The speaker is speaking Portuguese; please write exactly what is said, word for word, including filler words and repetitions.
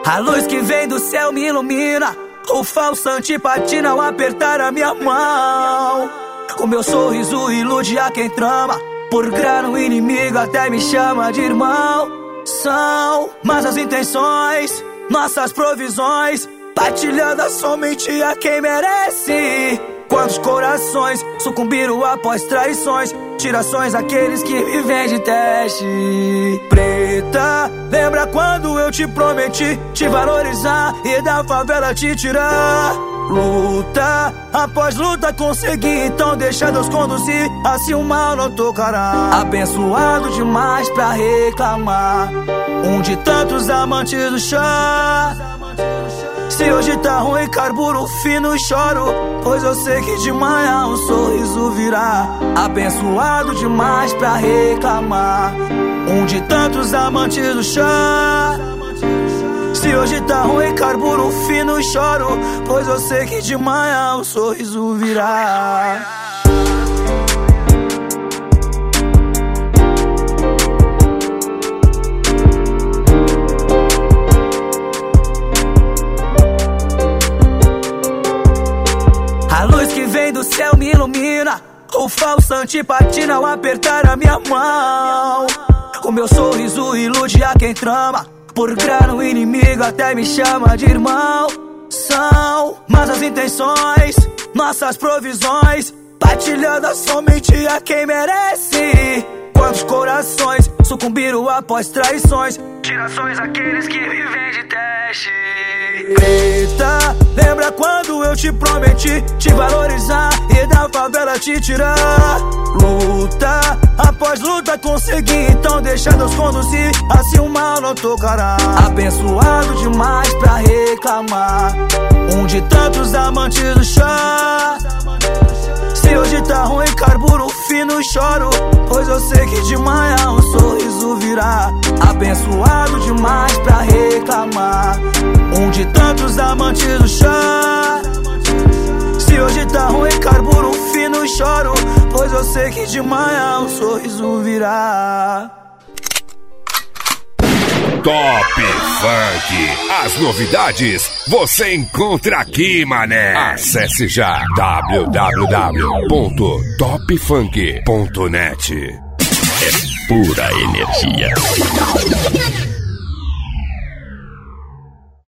A luz que vem do céu me ilumina, o falsante patina ao apertar a minha mão. O meu sorriso ilude a quem trama, por grana o inimigo até me chama de irmão. São mas as intenções, nossas provisões, partilhadas somente a quem merece. Quantos corações sucumbiram após traições, tirações aqueles que vivem de teste. Preta, lembra quando eu te prometi te valorizar e da favela te tirar? Luta, após luta consegui, então deixa Deus conduzir, assim o mal não tocará. Abençoado demais pra reclamar, um de tantos amantes do chá. Se hoje tá ruim, carburo fino e choro, pois eu sei que de manhã um sorriso virá. Abençoado demais pra reclamar, um de tantos amantes do chá. Se hoje tá ruim, carburo fino e choro, pois eu sei que de manhã um sorriso virá. A luz que vem do céu me ilumina, o falsante patina ao apertar a minha mão. O meu sorriso ilude a quem trama, por grana o inimigo até me chama de irmão. São mas as intenções, nossas provisões, partilhadas somente a quem merece. Quantos corações sucumbiram após traições, tirações aqueles que vivem de teste. Preta, lembra quando eu te prometi te valorizar e da favela te tirar? Luta, após luta consegui, então deixa Deus conduzir, assim o mal não tocará. Abençoado demais pra reclamar, um de tantos amantes do chá. Se hoje tá ruim, carburo fino e choro, pois eu sei que de manhã um sorriso virá. Abençoado demais pra reclamar, um de tantos amantes do chá. Se hoje tá ruim, carburo fino e choro, pois eu sei que de manhã um sorriso virá. Top Funk. As novidades você encontra aqui, mané. Acesse já w w w ponto top funk ponto net. É pura energia.